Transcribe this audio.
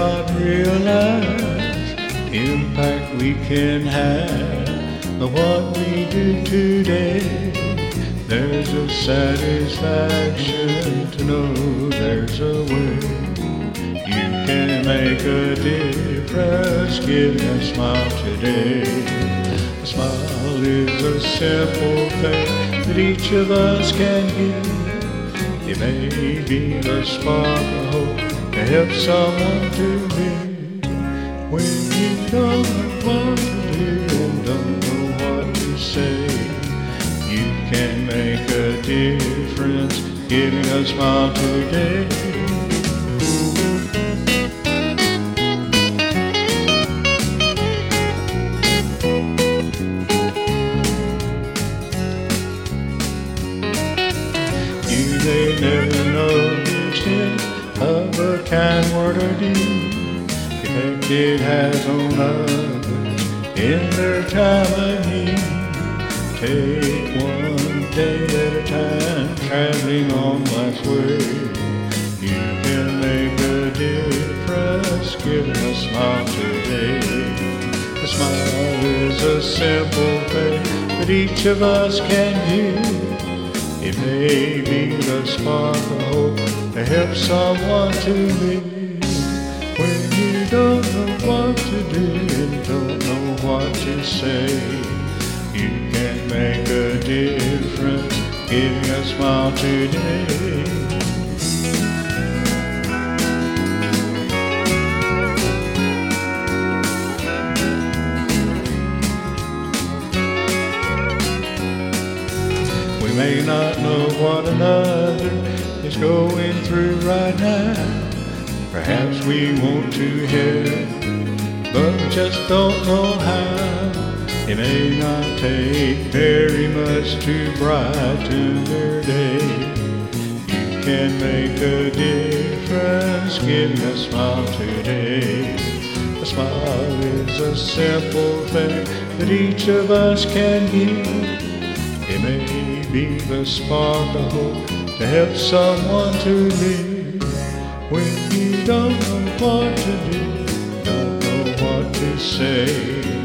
not realize the impact we can have of what we do today. There's a satisfaction to know there's a way you can make a difference. Give me a smile today. A smile is a simple thing that each of us can give. It may be the spark of hope to help someone to live. When you don't know what to do and don't know what to say, you can make a difference giving a smile today. You may never know the extent of a kind word or deed, the effect it has on others in their time of need. Take one day at a time, traveling on life's way. You can make a difference, giving a smile today. A smile is a simple thing that each of us can give. It may be the spark of hope to help someone to live. When you don't know what to do and don't know what to say, you can make a difference giving a smile today. We may not know what another is going through right now. Perhaps we want to help, but we just don't know how. It may not take very much to brighten their day. You can make a difference giving a smile today. A smile is a simple thing that each of us can give. It may be the spark of hope to help someone to live. When you don't know what to do, don't know what to say,